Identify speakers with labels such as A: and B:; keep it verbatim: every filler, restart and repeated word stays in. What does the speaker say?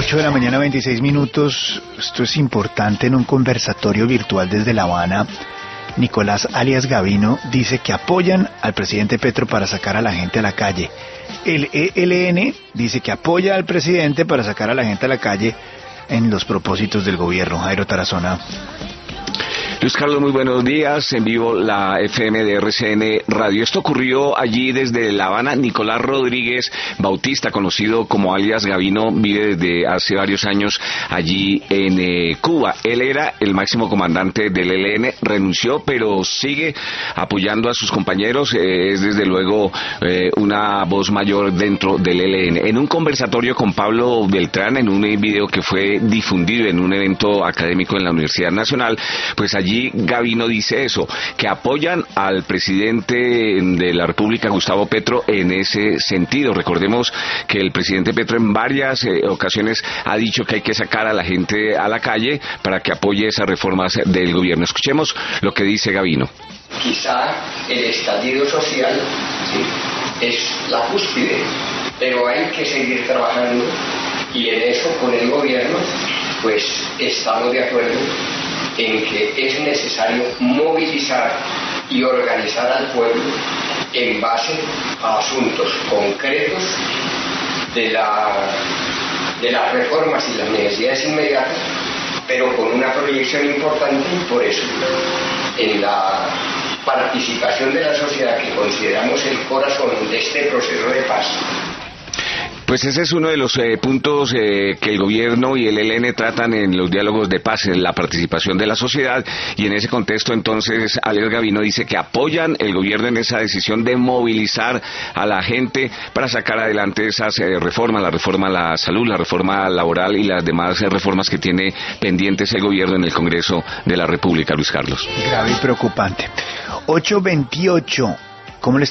A: ocho de la mañana, veintiséis minutos. Esto es importante. En un conversatorio virtual desde La Habana, Nicolás alias Gavino dice que apoyan al presidente Petro para sacar a la gente a la calle. El E L N dice que apoya al presidente para sacar a la gente a la calle en los propósitos del gobierno. Jairo Tarazona.
B: Luis Carlos, muy buenos días. En vivo la F M de R C N Radio. Esto ocurrió allí desde La Habana. Nicolás Rodríguez Bautista, conocido como alias Gavino, vive desde hace varios años allí en eh, Cuba. Él era el máximo comandante del E L N, renunció, pero sigue apoyando a sus compañeros. Eh, es desde luego eh, una voz mayor dentro del E L N. En un conversatorio con Pablo Beltrán, en un video que fue difundido en un evento académico en la Universidad Nacional, pues allí Allí Gavino dice eso, que apoyan al presidente de la República, Gustavo Petro, en ese sentido. Recordemos que el presidente Petro en varias eh, ocasiones ha dicho que hay que sacar a la gente a la calle para que apoye esas reformas del gobierno. Escuchemos lo que dice Gavino.
C: Quizá el estallido social, sí, es la cúspide, pero hay que seguir trabajando y en eso con el gobierno pues estamos de acuerdo en que es necesario movilizar y organizar al pueblo en base a asuntos concretos de, la, de las reformas y las necesidades inmediatas, pero con una proyección importante y por eso en la participación de la sociedad que consideramos el corazón de este proceso de paz.
B: Pues ese es uno de los eh, puntos eh, que el gobierno y el E L N tratan en los diálogos de paz, en la participación de la sociedad, y en ese contexto entonces alias Gavino dice que apoyan el gobierno en esa decisión de movilizar a la gente para sacar adelante esas eh, reformas, la reforma a la salud, la reforma laboral y las demás eh, reformas que tiene pendientes el gobierno en el Congreso de la República. Luis Carlos.
A: Grave y preocupante. ocho veintiocho. ¿Cómo les